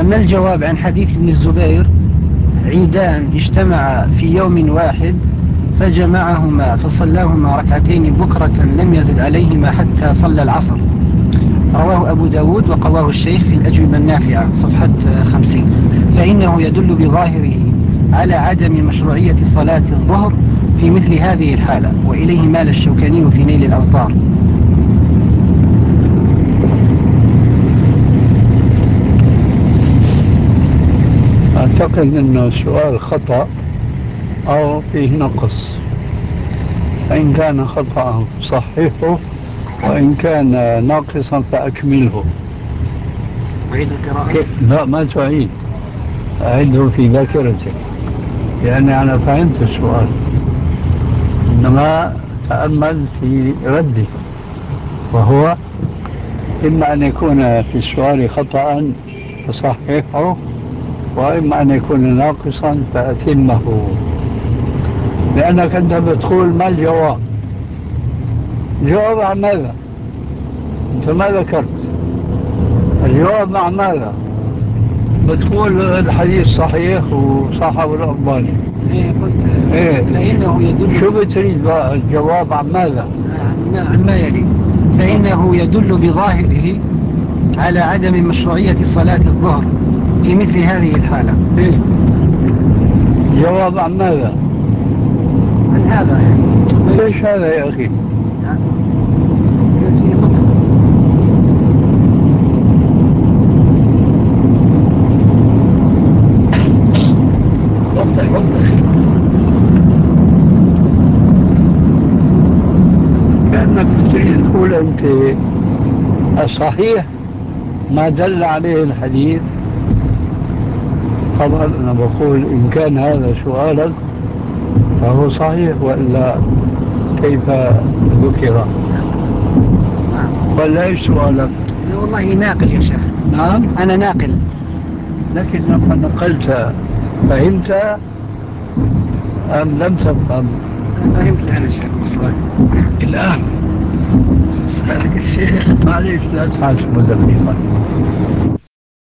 ما الجواب عن حديث ابن الزبير: عيدان اجتمعا في يوم واحد فجمعهما فصلاهما ركعتين بكرة لم يزد عليهما حتى صلى العصر. رواه أبو داود وقواه الشيخ في الأجوبة النافعة صفحة 50. فإنه يدل بظاهره على عدم مشروعية صلاة الظهر في مثل هذه الحالة، وإليه مال الشوكاني في نيل الأوطار. أعتقد أنه السؤال خطأ أو فيه نقص، فإن كان خطأ صححه، وإن كان ناقصا فأكمله. أعيد القراءة؟ لا، ما تعيد، أعده في ذاكرتك، لأني أنا فهمت السؤال، إنما تأمل في رده، وهو إما أن يكون في السؤال خطأ فصححه، وإما أن يكون ناقصا فأتمه. لأنك أنت بتقول ما الجواب؟ الجواب عن ماذا؟ أنت ما ذكرت الجواب عن ماذا؟ بتقول الحديث صحيح وصححه الألباني. إيه قلت. إيه؟ فإنه يدل. شو بتريد بقى؟ الجواب عن ماذا؟ عن ما يلي. فإنه يدل بظاهره على عدم مشروعية صلاة الظهر في مثل هذه الحالة. إيه؟ الجواب عن ماذا؟ عن هذا يعني. ليش هذا يا أخي؟ في نقص. وضح. كأنك بتريد تقول أنت الصحيح ما دل عليه الحديث. طبعا أنا بقول إن كان هذا سؤالك فهو صحيح، وإلا كيف ذكر؟ ولا إيش سؤالك؟ أنا والله ناقل يا شيخ. نعم، أنا ناقل. لكن لما نقلت فهمت أم لم تفهم؟ فهمت الآن يا شيخ مصطفى. الآن سألك الشيخ. معليش لا تحاسب دقيقا.